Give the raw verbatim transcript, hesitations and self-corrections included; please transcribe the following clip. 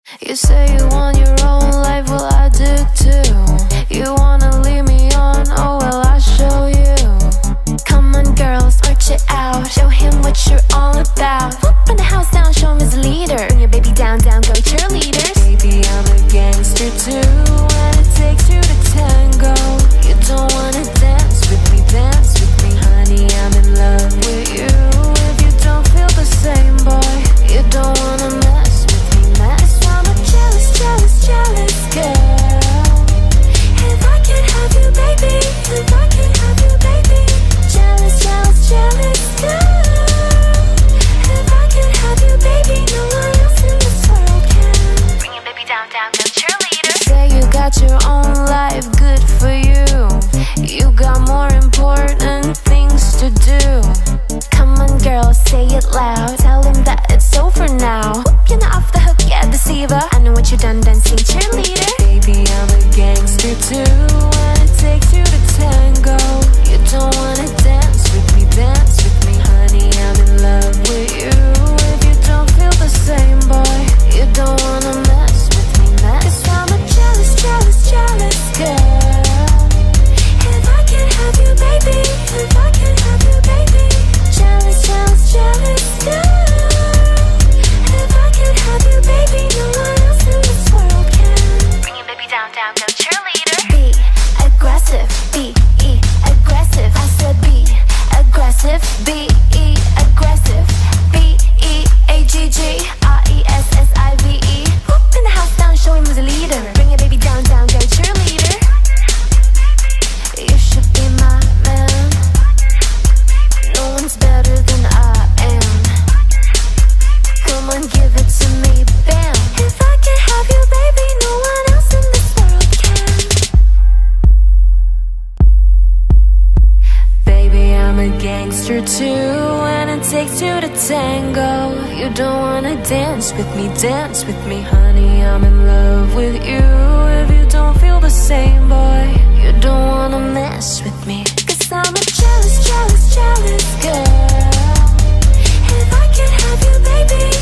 You say you want your own life, well I do too. You wanna leave me on, oh well I'll show you. Come on girls, arch it out, show him what you're all about. Whoop in the house down, show him as a leader. Bring your baby down, down, go cheerleaders. Baby I'm a gangster too, and it takes two to tango. You don't wanna dance with me, dance with me. Honey, I'm in love with you. If you don't feel the same, boy, you don't wanna mess with me, mess. I'm a jealous, jealous, jealous girl. If I can't have you, baby, if I can't have you, baby. Jealous, jealous, jealous girl. If I can't have you, baby, no one else in this world can. Bring your baby down, down, go cheerleader. Say you got your own life, good for you. You got more important things to do. Come on girl, say it loud. Tell him that it's over now. Whoop, you're not off the hook yet, deceiver. I know what you done, dancing cheerleader. Baby, I'm a gangster too, and it takes two to tango. You don't wanna dance with me, dance with me. Honey, I'm in love with you. If you don't feel the same, boy, you don't wanna mess with me, mess. Cause I'm a jealous, jealous, jealous girl. If I can't have you, baby, if I can't have you, baby. Jealous, jealous, jealous girl. If I can't have you, baby, no one else in this world can. Bring your baby down, down, go cheerleader. Be aggressive, be e aggressive. I said be aggressive, be e aggressive. B E A G G R E S S I V E. Whoop in the house down, show him who's a leader. Bring your baby down, down, go cheerleader. You should be my man. No one's better than I am. Come on, give it to me, bam. If I can't have you, baby, no one else in this world can. Baby, I'm a gangster too, and it takes two to tango. You don't wanna dance with me, dance with me. Honey, I'm in love with you. If you don't feel the same, boy, you don't wanna mess with me. Cause I'm a jealous, jealous, jealous girl. If I can't have you, baby,